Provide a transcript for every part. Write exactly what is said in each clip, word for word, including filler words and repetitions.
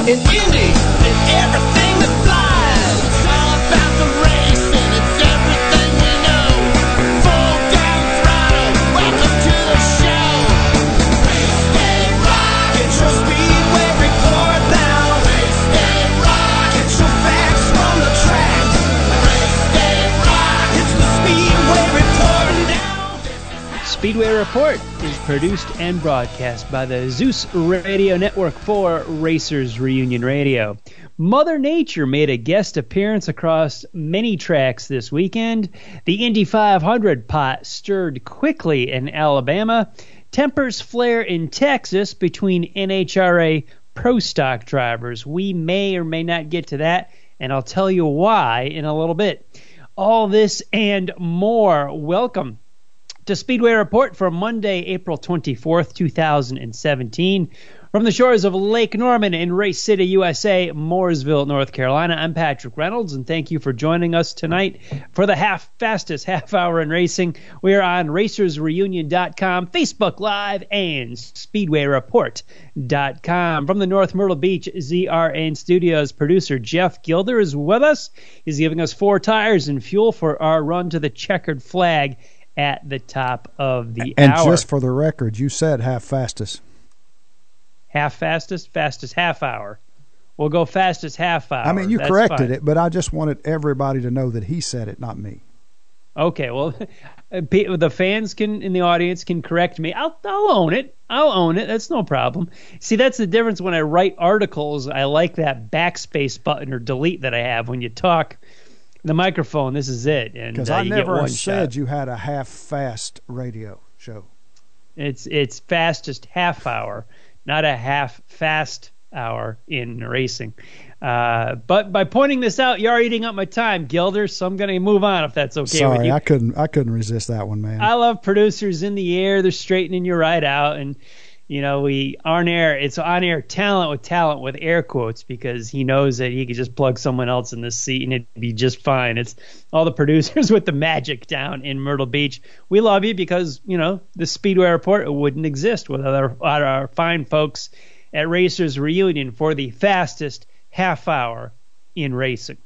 in Indy and everything that flies. It's all about the race and it's everything we know. Full down throttle, welcome to the show. Race Day Rock, get your Speedway report now. Race Day Rock, get your facts from the track. Race Day Rock, it's the Speedway report now. Speedway Report is produced and broadcast by the Zeus Radio Network for Racers Reunion Radio. Mother Nature made a guest appearance across many tracks this weekend. The Indy five hundred pot stirred quickly in Alabama. Tempers flare in Texas between N H R A Pro Stock drivers. We may or may not get to that, and I'll tell you why in a little bit. All this and more. Welcome to Speedway Report for Monday, April twenty-fourth, two thousand seventeen. From the shores of Lake Norman in Race City, U S A, Mooresville, North Carolina, I'm Patrick Reynolds, and thank you for joining us tonight for the half fastest half hour in racing. We are on racers reunion dot com, Facebook Live, and speedway report dot com. From the North Myrtle Beach Z R N Studios, producer Jeff Gilder is with us. He's giving us four tires and fuel for our run to the checkered flag at the top of the and hour. And just for the record, you said half fastest. Half fastest? Fastest half hour. We'll go fastest half hour. I mean, you That's corrected fine. it, but I just wanted everybody to know that he said it, not me. Okay, well, the fans can in the audience can correct me. I'll, I'll own it. I'll own it. That's no problem. See, that's the difference when I write articles. I like that backspace button or delete that I have when you talk. The microphone, this is it. Because uh, I you never get one said shot. You had a half-fast radio show. It's it's fastest half hour, not a half fast hour in racing. Uh, but by pointing this out, you're eating up my time, Gilder, so I'm going to move on if that's okay Sorry, with you. I couldn't I couldn't resist that one, man. I love producers in the air. They're straightening you right out. And, you know, we on air, it's on air talent with talent with air quotes because he knows that he could just plug someone else in this seat and it'd be just fine. It's all the producers with the magic down in Myrtle Beach. We love you because, you know, the Speedway Report wouldn't exist without our, our fine folks at Racers Reunion for the fastest half hour in racing.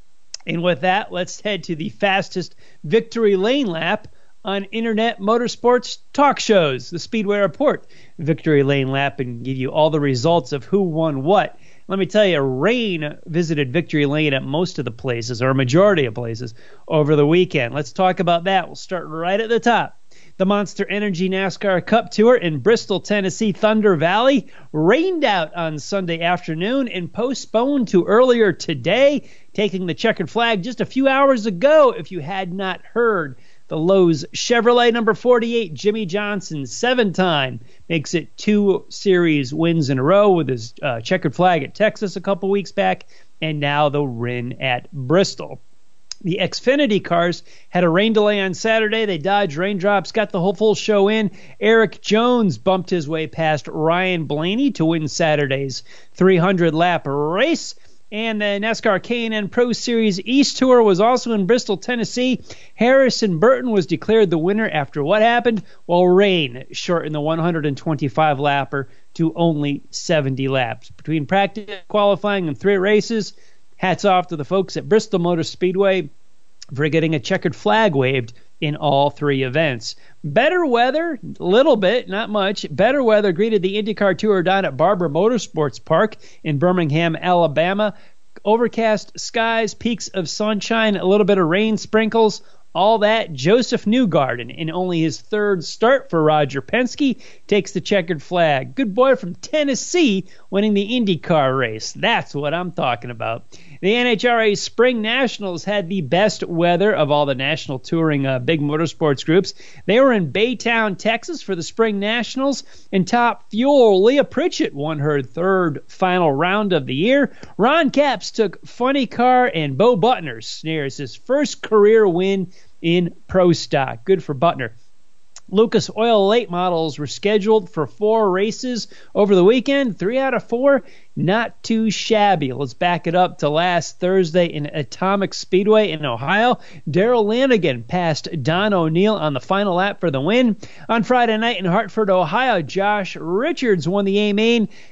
And with that, let's head to the fastest victory lane lap on Internet Motorsports talk shows, the Speedway Report Victory Lane Lap, and give you all the results of who won what. Let me tell you, Rain visited Victory Lane at most of the places, or a majority of places, over the weekend. Let's talk about that. We'll start right at the top. The Monster Energy NASCAR Cup Tour in Bristol, Tennessee, Thunder Valley, rained out on Sunday afternoon and postponed to earlier today, taking the checkered flag just a few hours ago, if you had not heard. The Lowe's Chevrolet number forty-eight, Jimmy Johnson, seven-time, makes it two series wins in a row with his uh, checkered flag at Texas a couple weeks back, and now the win at Bristol. The Xfinity cars had a rain delay on Saturday. They dodged raindrops, got the whole full show in. Eric Jones bumped his way past Ryan Blaney to win Saturday's three hundred lap race. And the NASCAR K and N Pro Series East Tour was also in Bristol, Tennessee. Harrison Burton was declared the winner after what happened, while rain shortened the one hundred twenty-five lapper to only seventy laps. Between practice, qualifying, and three races, hats off to the folks at Bristol Motor Speedway for getting a checkered flag waved in all three events. Better weather, a little bit, not much. Better weather greeted the IndyCar Tour down at Barber Motorsports Park in Birmingham, Alabama. Overcast skies, peaks of sunshine, a little bit of rain sprinkles, all that. Joseph Newgarden, in only his third start for Roger Penske, takes the checkered flag. Good boy from Tennessee winning the IndyCar race. That's what I'm talking about. The N H R A Spring Nationals had the best weather of all the national touring uh, big motorsports groups. They were in Baytown, Texas for the Spring Nationals. In Top Fuel, Leah Pritchett won her third final round of the year. Ron Capps took Funny Car, and Bo Butner snares his first career win in Pro Stock. Good for Butner. Lucas Oil late models were scheduled for four races over the weekend. Three out of four, not too shabby. Let's back it up to last Thursday in Atomic Speedway in Ohio. Darrell Lanigan passed Don O'Neill on the final lap for the win. On Friday night in Hartford, Ohio, Josh Richards won the A-Main.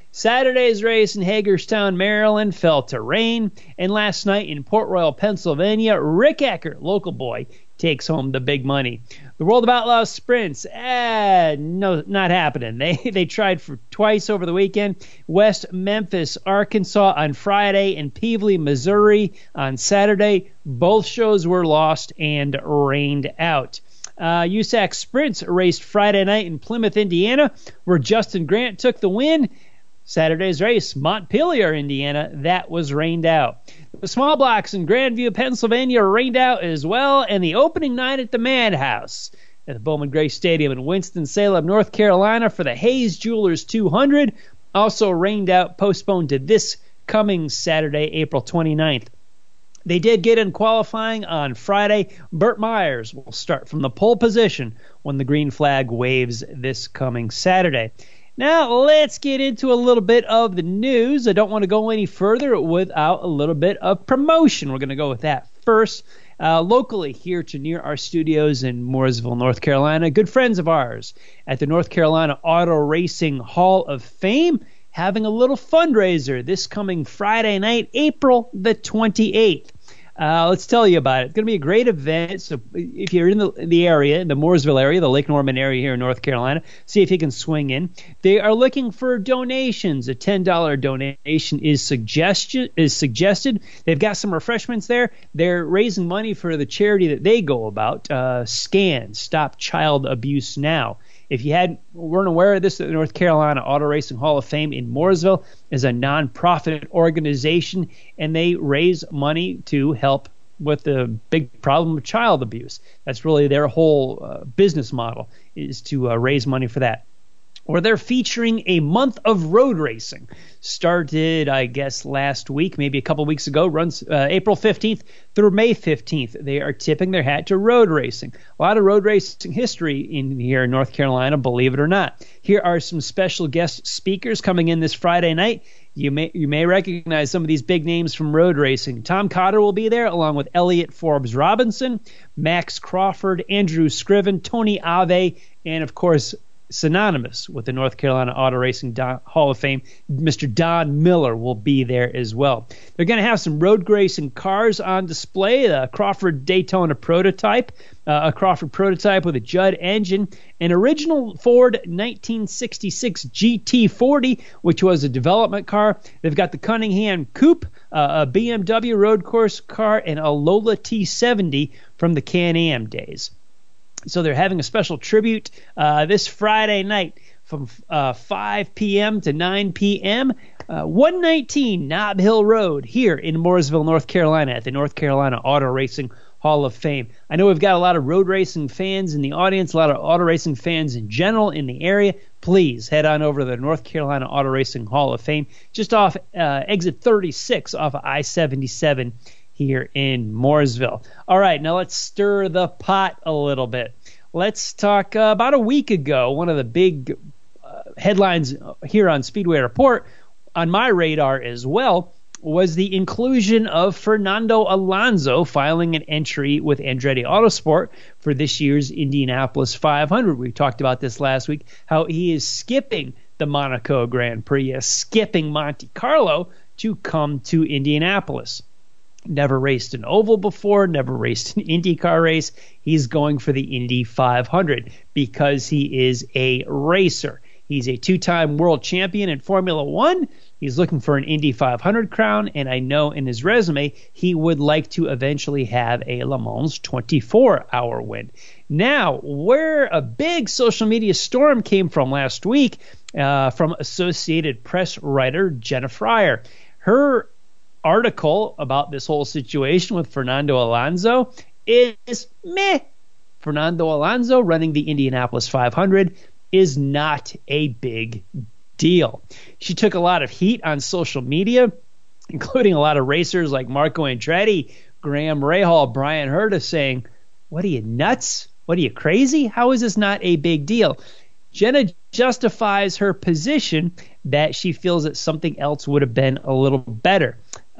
Saturday's race in Hagerstown, Maryland fell to rain. And last night in Port Royal, Pennsylvania, Rick Eckert, local boy, takes home the big money. The World of Outlaws sprints, eh, no, not happening. They they tried for twice over the weekend. West Memphis, Arkansas on Friday, and Pevely, Missouri on Saturday. Both shows were lost and rained out. Uh, U S A C Sprints raced Friday night in Plymouth, Indiana, where Justin Grant took the win. Saturday's race, Montpelier, Indiana, that was rained out. The small blocks in Grandview, Pennsylvania, rained out as well, and the opening night at the Madhouse at the Bowman Gray Stadium in Winston-Salem, North Carolina, for the Hayes Jewelers two hundred also rained out, postponed to this coming Saturday, April twenty-ninth. They did get in qualifying on Friday. Burt Myers will start from the pole position when the green flag waves this coming Saturday. Now, let's get into a little bit of the news. I don't want to go any further without a little bit of promotion. We're going to go with that first. Uh, locally here to near our studios in Mooresville, North Carolina, good friends of ours at the North Carolina Auto Racing Hall of Fame having a little fundraiser this coming Friday night, April the twenty-eighth. Uh, let's tell you about it. It's going to be a great event. So if you're in the, the area, in the Mooresville area, the Lake Norman area here in North Carolina, see if you can swing in. They are looking for donations. A ten dollars donation is suggested. Is suggested. They've got some refreshments there. They're raising money for the charity that they go about, uh, SCAN, Stop Child Abuse Now. If you had weren't aware of this, the North Carolina Auto Racing Hall of Fame in Mooresville is a nonprofit organization, and they raise money to help with the big problem of child abuse. That's really their whole uh, business model, is to uh, raise money for that. Or they're featuring a month of road racing. Started, I guess, last week, maybe a couple weeks ago, runs uh, April fifteenth through May fifteenth. They are tipping their hat to road racing. A lot of road racing history in here in North Carolina, believe it or not. Here are some special guest speakers coming in this Friday night. You may you may recognize some of these big names from road racing. Tom Cotter will be there, along with Elliot Forbes Robinson, Max Crawford, Andrew Scriven, Tony Ave, and, of course, synonymous with the North Carolina Auto Racing Don, Hall of Fame, Mister Don Miller will be there as well. They're going to have some road racing cars on display, the Crawford Daytona prototype, uh, a Crawford prototype with a Judd engine, an original Ford nineteen sixty-six G T forty, which was a development car. They've got the Cunningham Coupe, uh, a B M W road course car, and a Lola T seventy from the Can-Am days. So they're having a special tribute uh, this Friday night from uh, five p.m. to nine p.m. Uh, one nineteen Nob Hill Road here in Mooresville, North Carolina at the North Carolina Auto Racing Hall of Fame. I know we've got a lot of road racing fans in the audience, a lot of auto racing fans in general in the area. Please head on over to the North Carolina Auto Racing Hall of Fame, just off uh, exit thirty-six off of I seventy-seven here in Mooresville. All right, now let's stir the pot a little bit. Let's talk uh, about a week ago, one of the big uh, headlines here on Speedway Report, on my radar as well, was the inclusion of Fernando Alonso filing an entry with Andretti Autosport for this year's Indianapolis five hundred. We talked about this last week, how he is skipping the Monaco Grand Prix, uh, skipping Monte Carlo to come to Indianapolis. Never raced an oval before, never raced an IndyCar race. He's going for the Indy five hundred because he is a racer. He's a two-time world champion in Formula One. He's looking for an Indy five hundred crown, and I know in his resume he would like to eventually have a Le Mans twenty-four hour win. Now, where a big social media storm came from last week uh, from Associated Press writer Jenna Fryer. Her article about this whole situation with Fernando Alonso is meh. Fernando Alonso running the Indianapolis five hundred is not a big deal. She took a lot of heat on social media, including a lot of racers like Marco Andretti, Graham Rahal, Brian Herta saying, "What are you, nuts? What are you, crazy? How is this not a big deal?" Jenna justifies her position that she feels that something else would have been a little better.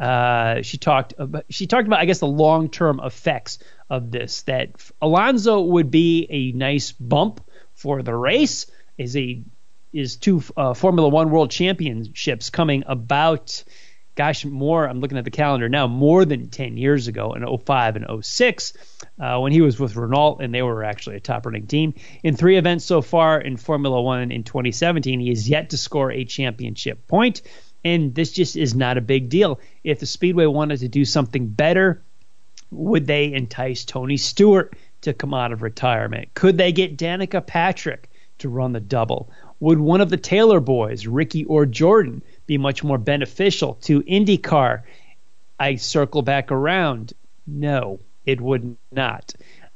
Uh, she talked about, she talked about, I guess, the long-term effects of this, that Alonso would be a nice bump for the race, is a is two uh, Formula One World Championships coming about, gosh, more, I'm looking at the calendar now, more than ten years ago in oh five and oh six uh, when he was with Renault, and they were actually a top-running team. In three events so far in Formula One in twenty seventeen, he has yet to score a championship point, and this just is not a big deal. If the Speedway wanted to do something better, would they entice Tony Stewart to come out of retirement? Could they get Danica Patrick to run the double? Would one of the Taylor boys, Ricky or Jordan, be much more beneficial to IndyCar? I circle back around. No, it would not.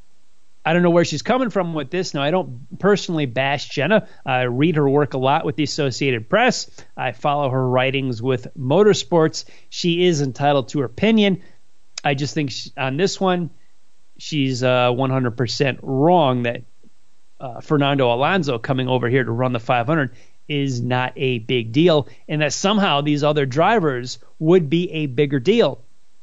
I don't know where she's coming from with this. Now, I don't personally bash Jenna. I read her work a lot with the Associated Press. I follow her writings with Motorsports. She is entitled to her opinion. I just think she, on this one, she's uh, one hundred percent wrong that uh, Fernando Alonso coming over here to run the five hundred is not a big deal, and that somehow these other drivers would be a bigger deal.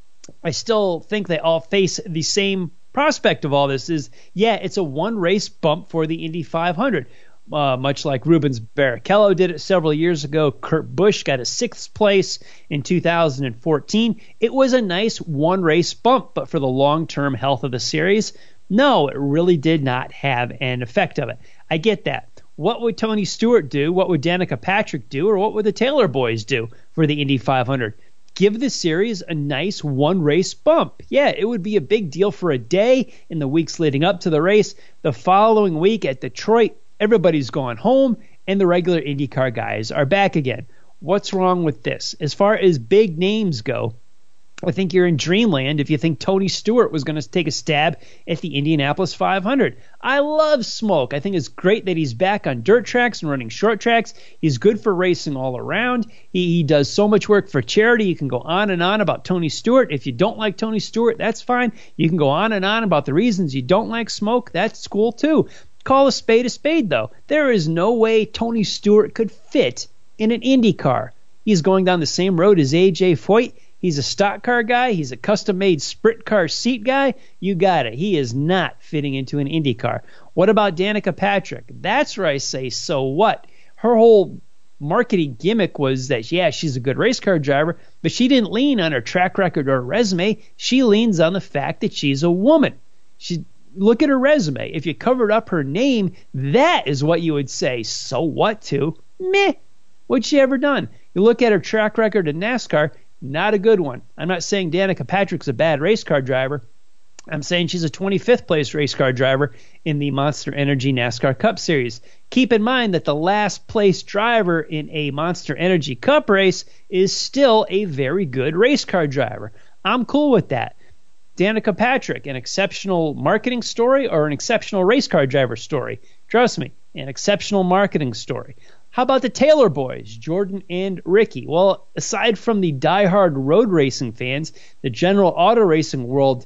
I still think they all face the same prospect of all this is, yeah, it's a one-race bump for the Indy five hundred. Uh, much like Rubens Barrichello did it several years ago. Kurt Busch got a sixth place in two thousand fourteen. It was a nice one-race bump, but for the long-term health of the series, no, it really did not have an effect of it. I get that. What would Tony Stewart do? What would Danica Patrick do? Or what would the Taylor boys do for the Indy five hundred? Give the series a nice one-race bump. Yeah, it would be a big deal for a day in the weeks leading up to the race. The following week at Detroit, everybody's gone home, and the regular IndyCar guys are back again. What's wrong with this? As far as big names go, I think you're in dreamland if you think Tony Stewart was going to take a stab at the Indianapolis five hundred. I love Smoke. I think it's great that he's back on dirt tracks and running short tracks. He's good for racing all around. He, he does so much work for charity. You can go on and on about Tony Stewart. If you don't like Tony Stewart, that's fine. You can go on and on about the reasons you don't like Smoke. That's cool too. Call a spade a spade, though. There is no way Tony Stewart could fit in an Indy car. He's going down the same road as A J Foyt. He's a stock car guy. He's a custom-made sprint car seat guy. You got it. He is not fitting into an Indy car. What about Danica Patrick? That's where I say, so what? Her whole marketing gimmick was that, yeah, she's a good race car driver, but she didn't lean on her track record or resume. She leans on the fact that she's a woman. She Look at her resume. If you covered up her name, that is what you would say, so what to? Meh. What's she ever done? You look at her track record in NASCAR, not a good one. I'm not saying Danica Patrick's a bad race car driver. I'm saying she's a twenty-fifth place race car driver in the Monster Energy NASCAR Cup Series. Keep in mind that the last place driver in a Monster Energy Cup race is still a very good race car driver. I'm cool with that. Danica Patrick, an exceptional marketing story or an exceptional race car driver story? Trust me, an exceptional marketing story. How about the Taylor boys, Jordan and Ricky? Well, aside from the diehard road racing fans, the general auto racing world,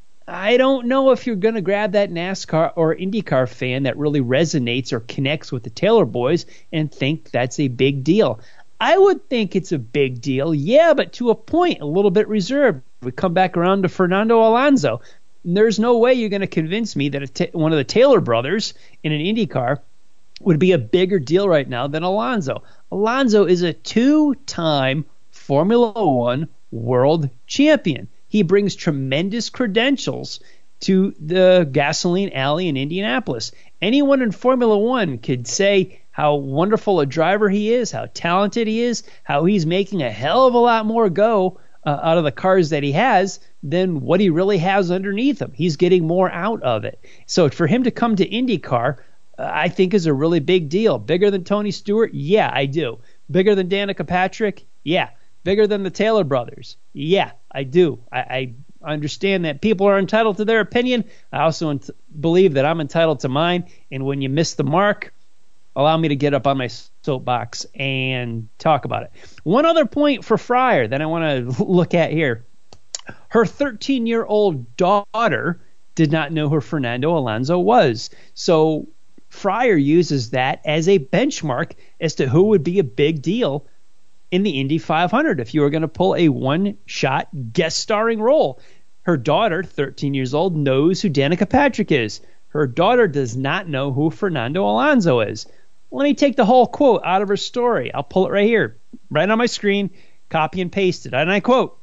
I don't know if you're going to grab that NASCAR or IndyCar fan that really resonates or connects with the Taylor boys and think that's a big deal. I would think it's a big deal, yeah, but to a point, a little bit reserved. We come back around to Fernando Alonso. There's no way you're going to convince me that a t- one of the Taylor brothers in an IndyCar would be a bigger deal right now than Alonso. Alonso is a two-time Formula One world champion. He brings tremendous credentials to the gasoline alley in Indianapolis. Anyone in Formula One could say how wonderful a driver he is, how talented he is, how he's making a hell of a lot more go uh, out of the cars that he has than what he really has underneath him. He's getting more out of it. So for him to come to IndyCar, uh, I think is a really big deal. Bigger than Tony Stewart? Yeah, I do. Bigger than Danica Patrick? Yeah. Bigger than the Taylor brothers? Yeah, I do. I, I understand that people are entitled to their opinion. I also ent- believe that I'm entitled to mine. And when you miss the mark, allow me to get up on my soapbox and talk about it. One other point for Fryer that I want to look at here. Her thirteen-year-old daughter did not know who Fernando Alonso was. So Fryer uses that as a benchmark as to who would be a big deal in the Indy five hundred if you were going to pull a one-shot guest starring role. Her daughter, thirteen years old, knows who Danica Patrick is. Her daughter does not know who Fernando Alonso is. Let me take the whole quote out of her story. I'll pull it right here, right on my screen, copy and paste it. And I quote,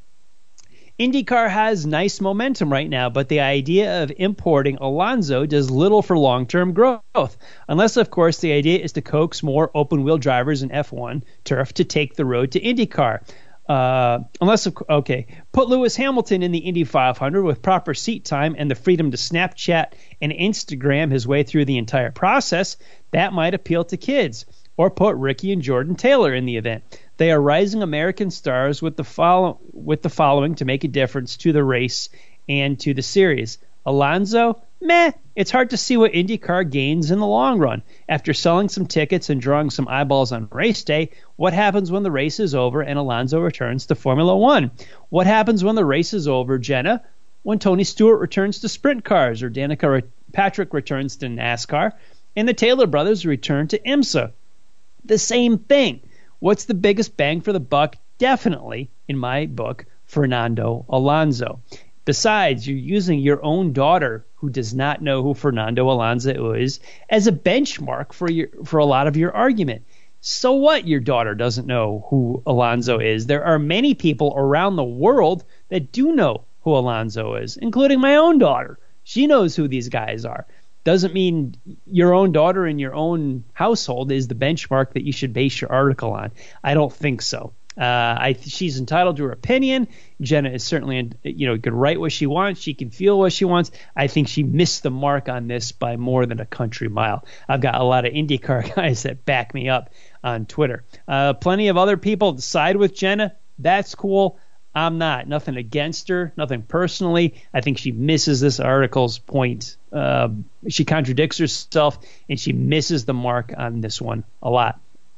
IndyCar has nice momentum right now, but the idea of importing Alonso does little for long-term growth. Unless, of course, the idea is to coax more open-wheel drivers in F one turf to take the road to IndyCar. Uh, unless, okay, put Lewis Hamilton in the Indy five hundred with proper seat time and the freedom to Snapchat and Instagram his way through the entire process. That might appeal to kids. Or put Ricky and Jordan Taylor in the event. They are rising American stars with the follow with the following to make a difference to the race and to the series. Alonso, meh. It's hard to see what IndyCar gains in the long run. After selling some tickets and drawing some eyeballs on race day, what happens when the race is over and Alonso returns to Formula One? What happens when the race is over, Jenna? When Tony Stewart returns to sprint cars, or Danica Patrick returns to NASCAR, and the Taylor brothers return to IMSA? The same thing. What's the biggest bang for the buck? Definitely, in my book, Fernando Alonso. Besides, you're using your own daughter, who does not know who Fernando Alonso is, as a benchmark for your for a lot of your argument. So what? Your daughter doesn't know who Alonso is. There are many people around the world that do know who Alonso is, including my own daughter. She knows who these guys are. Doesn't mean your own daughter in your own household is the benchmark that you should base your article on. I don't think so. Uh, I, she's entitled to her opinion. Jenna is certainly, you know, can write what she wants. She can feel what she wants. I think she missed the mark on this by more than a country mile. I've got a lot of IndyCar guys that back me up on Twitter. Uh, plenty of other people side with Jenna. That's cool. I'm not. Nothing against her. Nothing personally. I think she misses this article's point. Uh, she contradicts herself, and she misses the mark on this one a lot.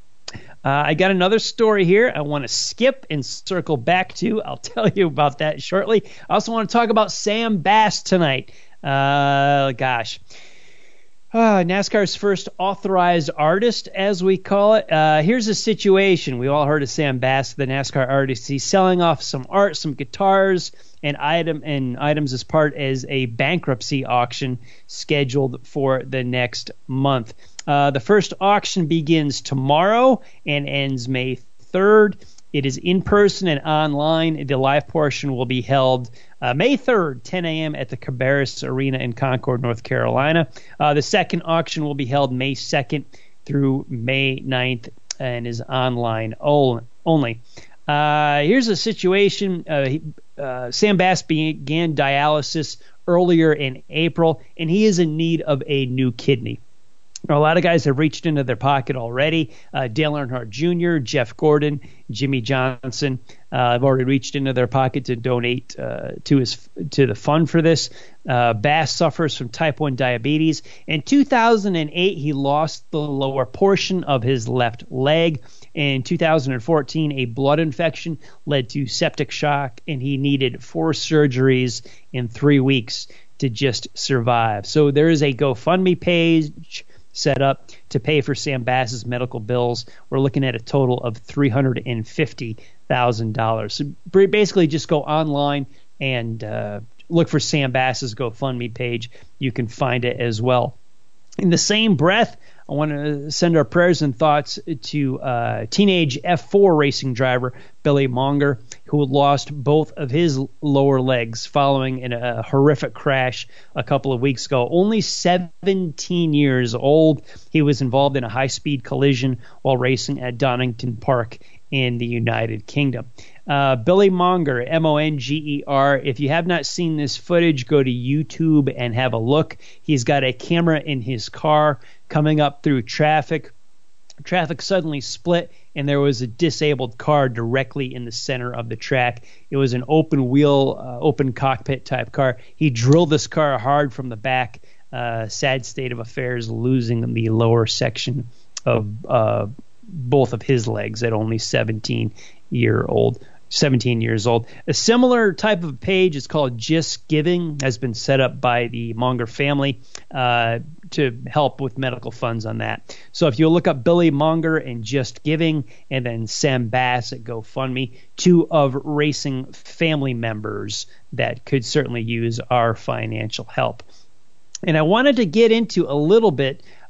Uh, I got another story here I want to skip and circle back to. I'll tell you about that shortly. I also want to talk about Sam Bass tonight. Uh, gosh. Uh, NASCAR's first authorized artist, as we call it. Uh, here's a situation. We all heard of Sam Bass, the NASCAR artist. He's selling off some art, some guitars, and item and items as part as a bankruptcy auction scheduled for the next month. Uh, the first auction begins tomorrow and ends May third. It is in person and online. The live portion will be held uh, May third, ten a.m. at the Cabarrus Arena in Concord, North Carolina. Uh, the second auction will be held May second through May ninth and is online only. Uh, here's a situation. Uh, he, uh, Sam Bass began dialysis earlier in April, and he is in need of a new kidney. A lot of guys have reached into their pocket already. Uh, Dale Earnhardt Junior, Jeff Gordon, Jimmy Johnson uh, have already reached into their pocket to donate uh, to his to the fund for this. Uh, Bass suffers from type one diabetes. In two thousand eight, he lost the lower portion of his left leg. In two thousand fourteen, a blood infection led to septic shock, and he needed four surgeries in three weeks to just survive. So there is a GoFundMe page set up to pay for Sam Bass's medical bills. We're looking at a total of three hundred fifty thousand dollars. So basically just go online and uh, look for Sam Bass's GoFundMe page. You can find it as well. In the same breath, I want to send our prayers and thoughts to uh, teenage F four racing driver Billy Monger, who lost both of his lower legs following a horrific crash a couple of weeks ago. Only seventeen years old. He was involved in a high-speed collision while racing at Donington Park in the United Kingdom. Uh, Billy Monger, M O N G E R. If you have not seen this footage, go to YouTube and have a look. He's got a camera in his car coming up through traffic. Traffic suddenly split, and there was a disabled car directly in the center of the track. It was an open wheel, uh, open cockpit type car. He drilled this car hard from the back. Uh, sad state of affairs, losing the lower section of uh, both of his legs at only seventeen year old. seventeen years old. A similar type of page is called Just Giving, has been set up by the Monger family uh, to help with medical funds on that. So if you look up Billy Monger and Just Giving, and then Sam Bass at GoFundMe, two of racing family members that could certainly use our financial help. And I wanted to get into a little bit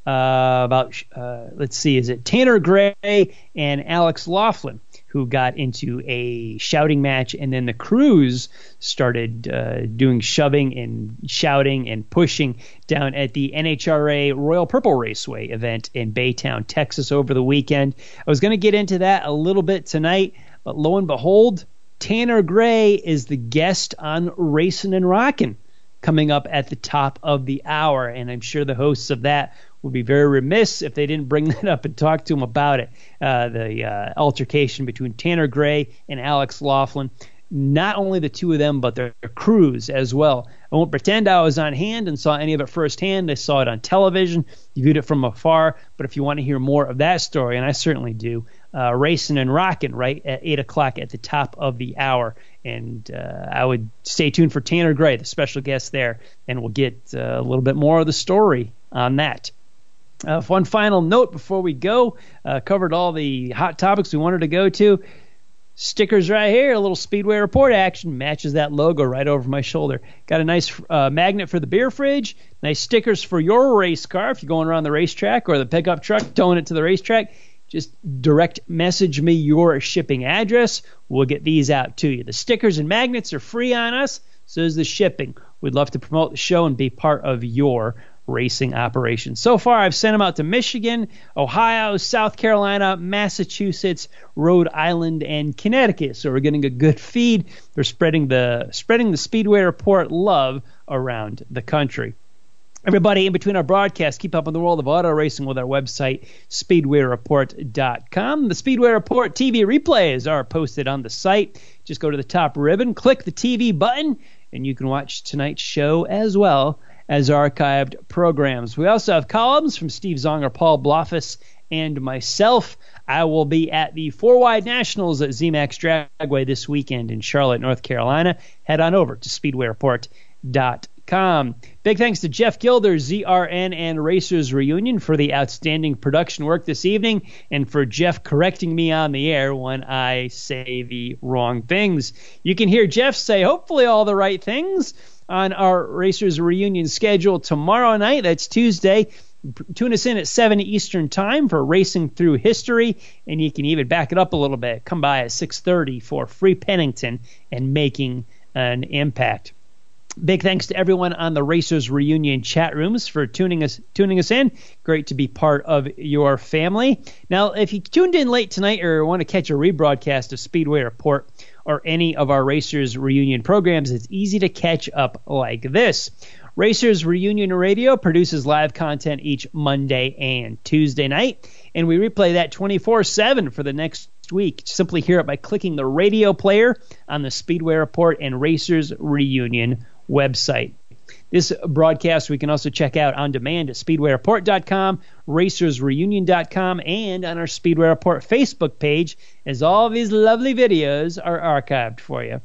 uh, about, uh, let's see, is it Tanner Gray and Alex Laughlin, who got into a shouting match, and then the crews started uh, doing shoving and shouting and pushing down at the N H R A Royal Purple Raceway event in Baytown, Texas over the weekend. I was going to get into that a little bit tonight, but lo and behold, Tanner Gray is the guest on Racin' and Rockin' coming up at the top of the hour, and I'm sure the hosts of that would be very remiss if they didn't bring that up and talk to him about it. Uh, the uh, altercation between Tanner Gray and Alex Laughlin. Not only the two of them, but their crews as well. I won't pretend I was on hand and saw any of it firsthand. I saw it on television. You viewed it from afar. But if you want to hear more of that story, and I certainly do, uh, Racing and Rockin' right at eight o'clock at the top of the hour. And uh, I would stay tuned for Tanner Gray, the special guest there, and we'll get uh, a little bit more of the story on that. Uh, one final note before we go. Uh, covered all the hot topics we wanted to go to. Stickers right here, a little Speedway Report action, matches that logo right over my shoulder. Got a nice uh, magnet for the beer fridge, nice stickers for your race car if you're going around the racetrack, or the pickup truck towing it to the racetrack. Just direct message me your shipping address. We'll get these out to you. The stickers and magnets are free on us, so is the shipping. We'd love to promote the show and be part of your racing operation. So far, I've sent them out to Michigan, Ohio, South Carolina, Massachusetts, Rhode Island, and Connecticut. So we're getting a good feed. They're spreading the spreading the Speedway Report love around the country. Everybody, in between our broadcasts, keep up on the world of auto racing with our website, speedway report dot com. The Speedway Report T V replays are posted on the site. Just go to the top ribbon, click the T V button, and you can watch tonight's show as well as archived programs. We also have columns from Steve Zonger, Paul Blofis, and myself. I will be at the Four Wide Nationals at Z MAX Dragway this weekend in Charlotte, North Carolina. Head on over to speedway report dot com. Big thanks to Jeff Gilder, Z R N and Racers Reunion for the outstanding production work this evening, and for Jeff correcting me on the air when I say the wrong things. You can hear Jeff say hopefully all the right things on our Racers Reunion schedule tomorrow night. That's Tuesday. Tune us in at seven Eastern Time for Racing Through History, and you can even back it up a little bit. Come by at six thirty for Free Pennington and Making an Impact. Big thanks to everyone on the Racers Reunion chat rooms for tuning us tuning us in. Great to be part of your family. Now, if you tuned in late tonight or want to catch a rebroadcast of Speedway Report or any of our Racers Reunion programs, it's easy to catch up like this. Racers Reunion Radio produces live content each Monday and Tuesday night, and we replay that twenty-four seven for the next week. Simply hear it by clicking the radio player on the Speedway Report and Racers Reunion website. This broadcast we can also check out on demand at speedway report dot com, racers reunion dot com, and on our Speedway Report Facebook page, as all of these lovely videos are archived for you.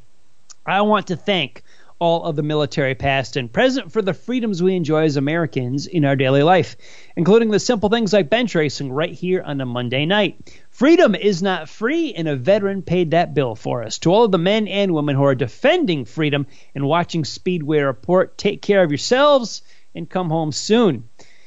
I want to thank all of the military past and present for the freedoms we enjoy as Americans in our daily life, including the simple things like bench racing right here on a Monday night. Freedom is not free, and a veteran paid that bill for us. To all of the men and women who are defending freedom and watching Speedway Report, take care of yourselves and come home soon.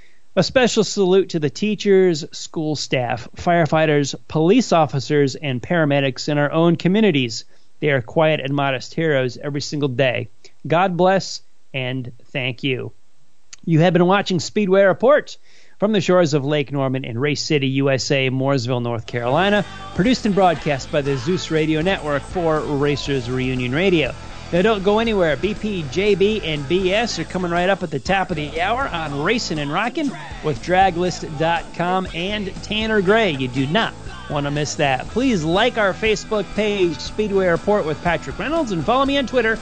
A special salute to the teachers, school staff, firefighters, police officers, and paramedics in our own communities. They are quiet and modest heroes every single day. God bless and thank you. You have been watching Speedway Report from the shores of Lake Norman in Race City, U S A, Mooresville, North Carolina, produced and broadcast by the Zeus Radio Network for Racers Reunion Radio. Now don't go anywhere. B P, J B, and B S are coming right up at the top of the hour on Racing and Rockin' with drag list dot com and Tanner Gray. You do not want to miss that. Please like our Facebook page, Speedway Report with Patrick Reynolds, and follow me on Twitter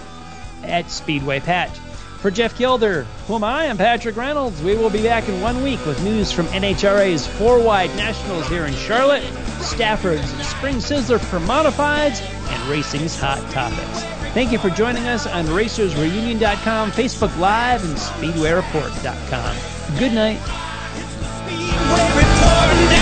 at Speedway Pat. For Jeff Gilder, who am I? I'm Patrick Reynolds. We will be back in one week with news from N H R A's Four Wide Nationals here in Charlotte, Stafford's Spring Sizzler for Modifieds, and Racing's Hot Topics. Thank you for joining us on racers reunion dot com, Facebook Live, and speedway report dot com. Good night. Speedway Report.